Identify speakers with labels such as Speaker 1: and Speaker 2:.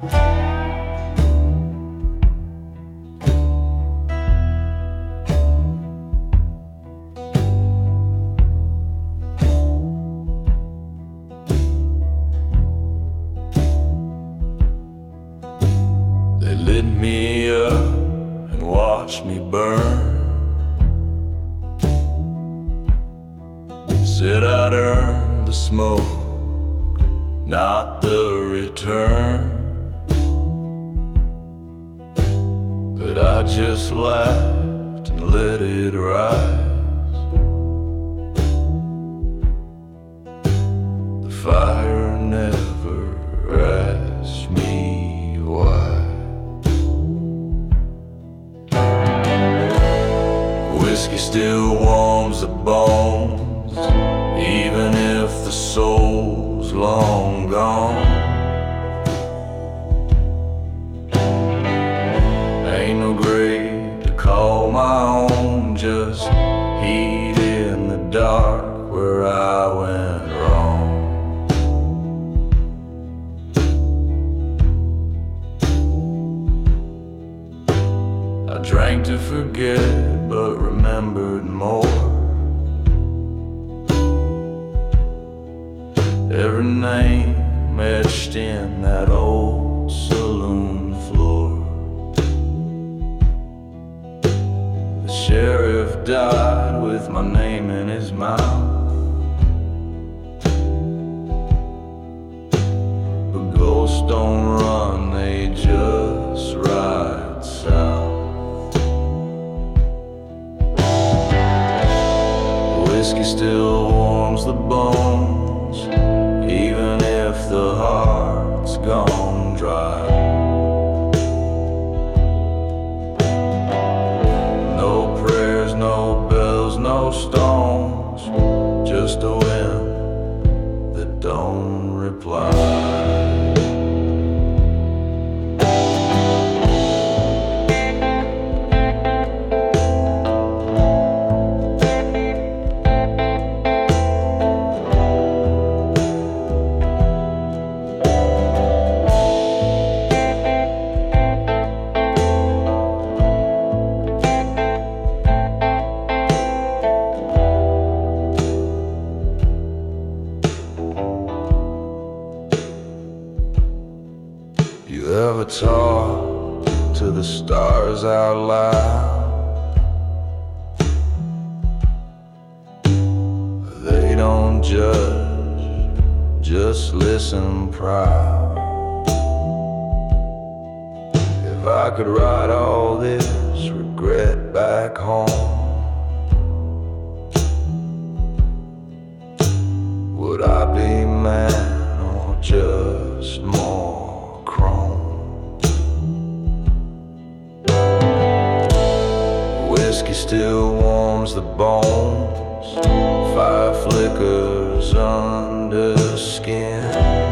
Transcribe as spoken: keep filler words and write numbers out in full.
Speaker 1: They lit me up and watched me burn. Said I'd earned the smoke, not the return. But I just laughed and let it rise. The fire never asked me why. Whiskey still warms the bones, even if the soul's long gone. Ain't no grave to call my own, just heat in the dark where I went wrong. I drank to forget, but remembered more. Every name etched in that old saloon floor. The sheriff died with my name in his mouth, but ghosts don't run, they just ride south. Whiskey still warms the bones, even if the heart's gone dry. No prayers, no bells, no stones, just a wind that don't reply. You ever talk to the stars out loud? They don't judge, just listen proud. If I could write all this regret back home, would I be man or just more chrome? Whiskey still warms the bones, fire flickers under skin.